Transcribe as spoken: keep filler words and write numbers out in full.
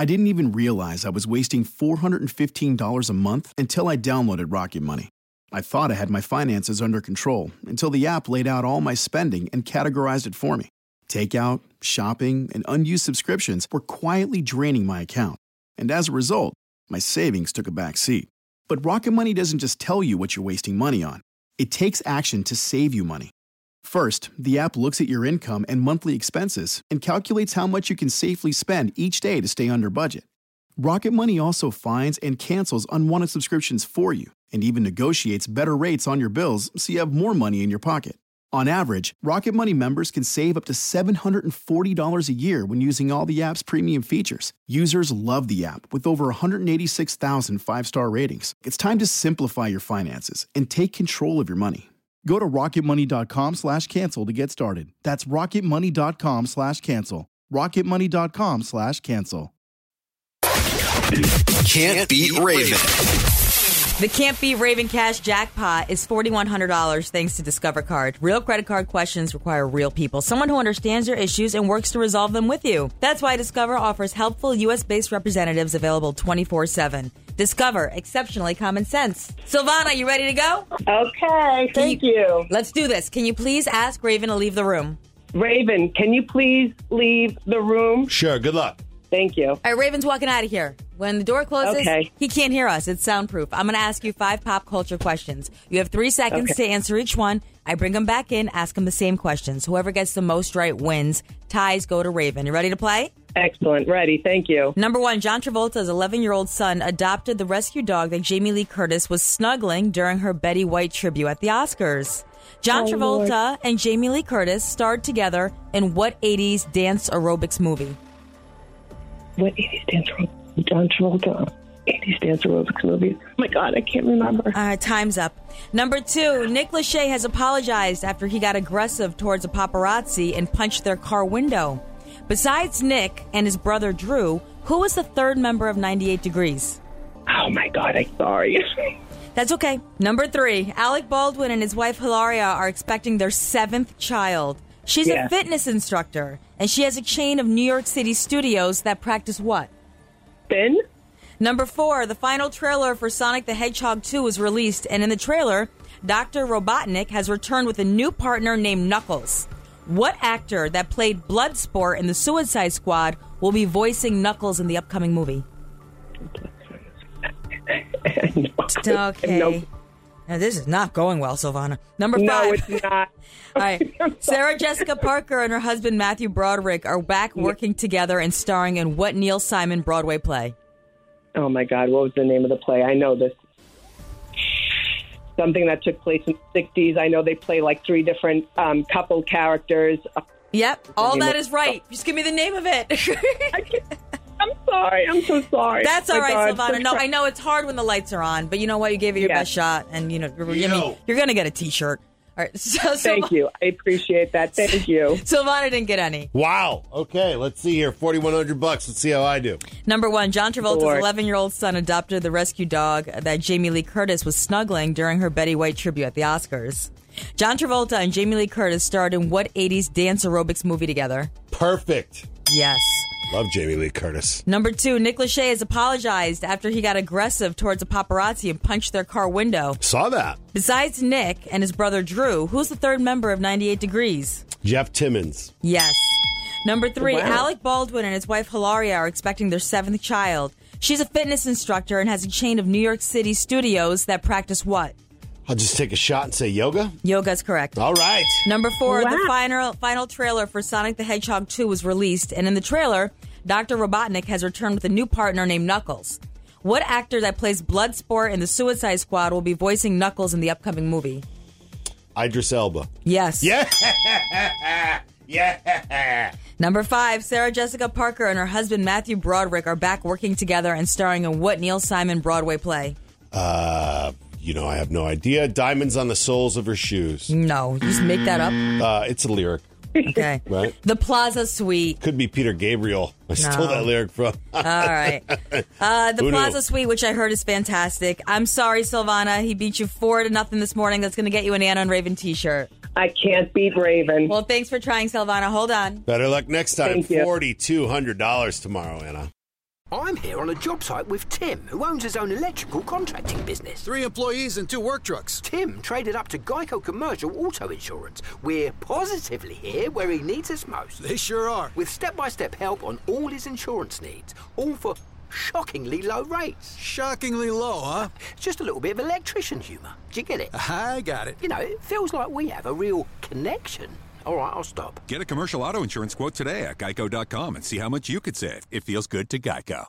I didn't even realize I was wasting four hundred fifteen dollars a month until I downloaded Rocket Money. I thought I had my finances under control until the app laid out all my spending and categorized it for me. Takeout, shopping, and unused subscriptions were quietly draining my account. And as a result, my savings took a back seat. But Rocket Money doesn't just tell you what you're wasting money on. It takes action to save you money. First, the app looks at your income and monthly expenses and calculates how much you can safely spend each day to stay under budget. Rocket Money also finds and cancels unwanted subscriptions for you and even negotiates better rates on your bills so you have more money in your pocket. On average, Rocket Money members can save up to seven hundred forty dollars a year when using all the app's premium features. Users love the app with over one hundred eighty-six thousand five-star ratings. It's time to simplify your finances and take control of your money. Go to rocketmoney.com slash cancel to get started. That's rocketmoney.com slash cancel. rocketmoney.com slash cancel. Can't beat Raven. The Can't Beat Raven Cash jackpot is four thousand one hundred dollars thanks to Discover Card. Real credit card questions require real people, someone who understands your issues and works to resolve them with you. That's why Discover offers helpful U S-based representatives available twenty-four seven. Discover, exceptionally common sense. Silvana, you ready to go? Okay, thank you, you. Let's do this. Can you please ask Raven to leave the room? Raven, can you please leave the room? Sure, good luck. Thank you. All right, Raven's walking out of here. When the door closes, okay. He can't hear us. It's soundproof. I'm going to ask you five pop culture questions. You have three seconds okay. to answer each one. I bring them back in, ask them the same questions. Whoever gets the most right wins. Ties go to Raven. You ready to play? Excellent. Ready. Thank you. Number one, John Travolta's eleven-year-old son adopted the rescue dog that Jamie Lee Curtis was snuggling during her Betty White tribute at the Oscars. John oh, Travolta Lord. and Jamie Lee Curtis starred together in what eighties dance aerobics movie? What eighties dance aerobics? John Travolta. eighties dance aerobics movie. Oh, my God, I can't remember. All right, time's up. Number two, Nick Lachey has apologized after he got aggressive towards a paparazzi and punched their car window. Besides Nick and his brother Drew, who was the third member of ninety-eight degrees? Oh, my God, I'm sorry. That's okay. Number three, Alec Baldwin and his wife Hilaria are expecting their seventh child. She's yeah. a fitness instructor, and she has a chain of New York City studios that practice what? Spin? Number four, the final trailer for Sonic the Hedgehog two was released, and in the trailer, Doctor Robotnik has returned with a new partner named Knuckles. What actor that played Bloodsport in the Suicide Squad will be voicing Knuckles in the upcoming movie? no. Okay. No. Now, this is not going well, Silvana. Number no, five. it's not. All right. Sarah Jessica Parker and her husband Matthew Broderick are back working together and starring in what Neil Simon Broadway play? Oh, my God. What was the name of the play? I know this. Something that took place in the sixties. I know they play like three different um, couple characters. Yep. All that is right. Just give me the name of it. I can't. I'm sorry. I'm so sorry. That's all My right, God. Silvana. No, I know it's hard when the lights are on, but you know what? You gave it your Yes. best shot, and you know you're, I mean, you're going to get a T-shirt. All right. So, Thank Silv- you. I appreciate that. Thank you. Silvana didn't get any. Wow. Okay, let's see here. forty-one hundred bucks. Let's see how I do. Number one, John Travolta's Lord. eleven-year-old son adopted the rescue dog that Jamie Lee Curtis was snuggling during her Betty White tribute at the Oscars. John Travolta and Jamie Lee Curtis starred in what eighties dance aerobics movie together? Perfect. Yes. Love Jamie Lee Curtis. Number two, Nick Lachey has apologized after he got aggressive towards a paparazzi and punched their car window. Saw that. Besides Nick and his brother Drew, who's the third member of ninety-eight degrees? Jeff Timmons. Yes. Number three, Wow. Alec Baldwin and his wife Hilaria are expecting their seventh child. She's a fitness instructor and has a chain of New York City studios that practice what? I'll just take a shot and say yoga. Yoga's correct. All right. Number four, Wow. the final final trailer for Sonic the Hedgehog two was released, and in the trailer, Doctor Robotnik has returned with a new partner named Knuckles. What actor that plays Bloodsport in the Suicide Squad will be voicing Knuckles in the upcoming movie? Idris Elba. Yes. Yeah. Yeah. Number five, Sarah Jessica Parker and her husband Matthew Broderick are back working together and starring in what Neil Simon Broadway play? Uh, you know, I have no idea. Diamonds on the soles of her shoes. No, you just make that up. Uh, it's a lyric, Okay. right? The Plaza Suite. Could be Peter Gabriel. I stole No. that lyric from. All right. Uh, the Who knew? Plaza Suite, which I heard is fantastic. I'm sorry, Silvana. He beat you four to nothing this morning. That's going to get you an Anna and Raven t-shirt. I can't beat Raven. Well, thanks for trying, Silvana. Hold on. Better luck next time. Thank you. forty-two hundred dollars tomorrow, Anna. I'm here on a job site with Tim, who owns his own electrical contracting business. Three employees and two work trucks. Tim traded up to Geico Commercial Auto Insurance. We're positively here where he needs us most. They sure are. With step-by-step help on all his insurance needs, all for shockingly low rates. Shockingly low, huh? It's just a little bit of electrician humour. Do you get it? I got it. You know, it feels like we have a real connection. All right, I'll stop. Get a commercial auto insurance quote today at geico dot com and see how much you could save. It feels good to Geico.